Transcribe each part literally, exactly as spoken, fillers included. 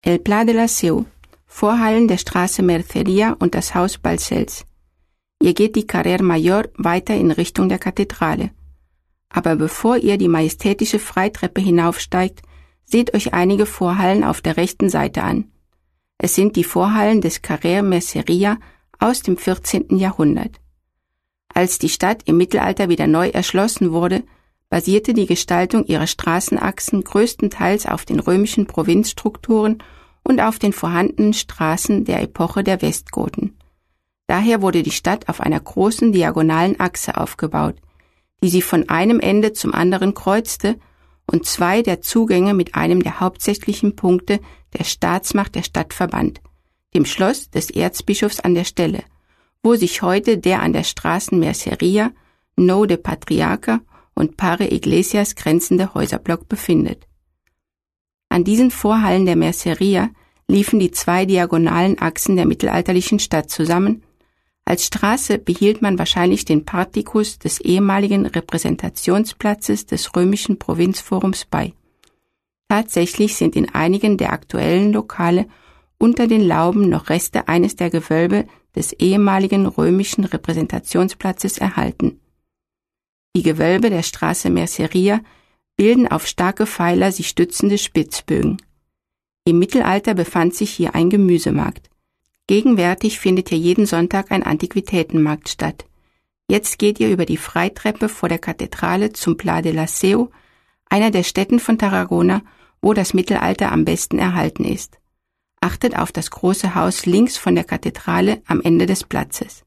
El Pla de la Seu, Vorhallen der Straße Merceria und das Haus Balcells. Ihr geht die Carrer Mayor weiter in Richtung der Kathedrale. Aber bevor ihr die majestätische Freitreppe hinaufsteigt, seht euch einige Vorhallen auf der rechten Seite an. Es sind die Vorhallen des Carrer Merceria aus dem vierzehnten Jahrhundert. Als die Stadt im Mittelalter wieder neu erschlossen wurde, basierte die Gestaltung ihrer Straßenachsen größtenteils auf den römischen Provinzstrukturen und auf den vorhandenen Straßen der Epoche der Westgoten. Daher wurde die Stadt auf einer großen diagonalen Achse aufgebaut, die sie von einem Ende zum anderen kreuzte und zwei der Zugänge mit einem der hauptsächlichen Punkte der Staatsmacht der Stadt verband, dem Schloss des Erzbischofs an der Stelle, wo sich heute der an der Straßen Merceria, Nou de Patriarca und Pare Iglesias grenzende Häuserblock befindet. An diesen Vorhallen der Merceria liefen die zwei diagonalen Achsen der mittelalterlichen Stadt zusammen. Als Straße behielt man wahrscheinlich den Partikus des ehemaligen Repräsentationsplatzes des römischen Provinzforums bei. Tatsächlich sind in einigen der aktuellen Lokale unter den Lauben noch Reste eines der Gewölbe des ehemaligen römischen Repräsentationsplatzes erhalten. Die Gewölbe der Straße Merceria bilden auf starke Pfeiler sich stützende Spitzbögen. Im Mittelalter befand sich hier ein Gemüsemarkt. Gegenwärtig findet hier jeden Sonntag ein Antiquitätenmarkt statt. Jetzt geht ihr über die Freitreppe vor der Kathedrale zum Pla de la Seu, einer der Stätten von Tarragona, wo das Mittelalter am besten erhalten ist. Achtet auf das große Haus links von der Kathedrale am Ende des Platzes.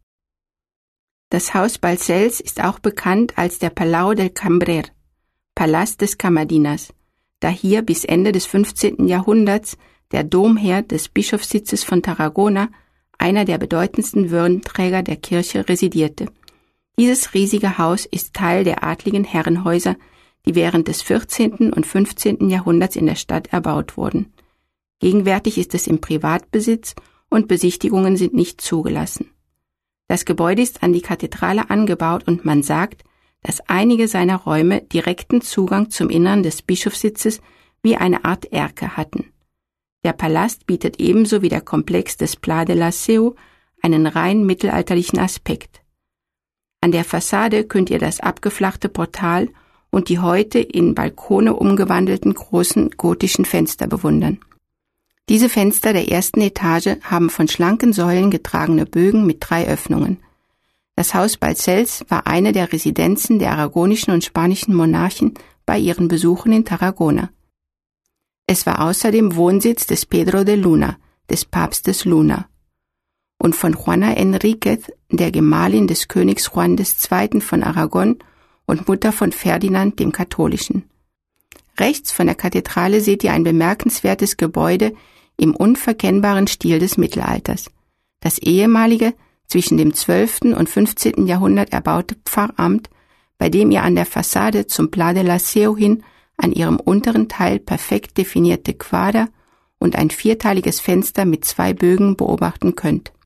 Das Haus Balcells ist auch bekannt als der Palau del Cambrer, Palast des Kammerdiener, da hier bis Ende des fünfzehnten Jahrhunderts der Domherr des Bischofssitzes von Tarragona, einer der bedeutendsten Würdenträger der Kirche, residierte. Dieses riesige Haus ist Teil der adligen Herrenhäuser, die während des vierzehnten und fünfzehnten Jahrhunderts in der Stadt erbaut wurden. Gegenwärtig ist es im Privatbesitz und Besichtigungen sind nicht zugelassen. Das Gebäude ist an die Kathedrale angebaut und man sagt, dass einige seiner Räume direkten Zugang zum Innern des Bischofssitzes wie eine Art Erker hatten. Der Palast bietet ebenso wie der Komplex des Pla de la Seu einen rein mittelalterlichen Aspekt. An der Fassade könnt ihr das abgeflachte Portal und die heute in Balkone umgewandelten großen gotischen Fenster bewundern. Diese Fenster der ersten Etage haben von schlanken Säulen getragene Bögen mit drei Öffnungen. Das Haus Balcells war eine der Residenzen der aragonischen und spanischen Monarchen bei ihren Besuchen in Tarragona. Es war außerdem Wohnsitz des Pedro de Luna, des Papstes Luna, und von Juana Enríquez, der Gemahlin des Königs Juan der Zweite. Von Aragon und Mutter von Ferdinand dem Katholischen. Rechts von der Kathedrale seht ihr ein bemerkenswertes Gebäude im unverkennbaren Stil des Mittelalters. Das ehemalige, zwischen dem zwölften und fünfzehnten Jahrhundert erbaute Pfarramt, bei dem ihr an der Fassade zum Pla de la Seu hin an ihrem unteren Teil perfekt definierte Quader und ein vierteiliges Fenster mit zwei Bögen beobachten könnt.